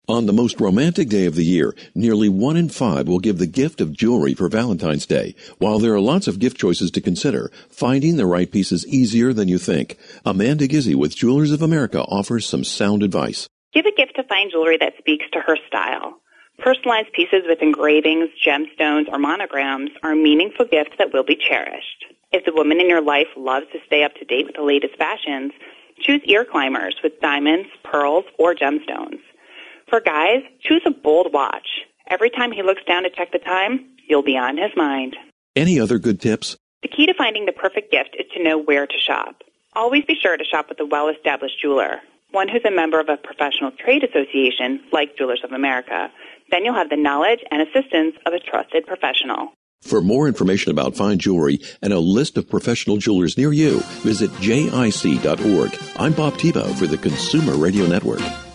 On the most romantic day of the year, nearly 1 in 5 will give the gift of jewelry for Valentine's Day. While there are lots of gift choices to consider, finding the right piece is easier than you think. Amanda Gizzi with Jewelers of America offers some sound advice. Give a gift to fine jewelry that speaks to her style. Personalized pieces with engravings, gemstones, or monograms are meaningful gifts that will be cherished. If the woman in your life loves to stay up to date with the latest fashions, choose ear climbers with diamonds, pearls, or gemstones. For guys, choose a bold watch. Every time he looks down to check the time, you'll be on his mind. Any other good tips? The key to finding the perfect gift is to know where to shop. Always be sure to shop with a well-established jeweler, one who's a member of a professional trade association like Jewelers of America. Then you'll have the knowledge and assistance of a trusted professional. For more information about fine jewelry and a list of professional jewelers near you, visit jic.org. I'm Bob Tebow for the Consumer Radio Network.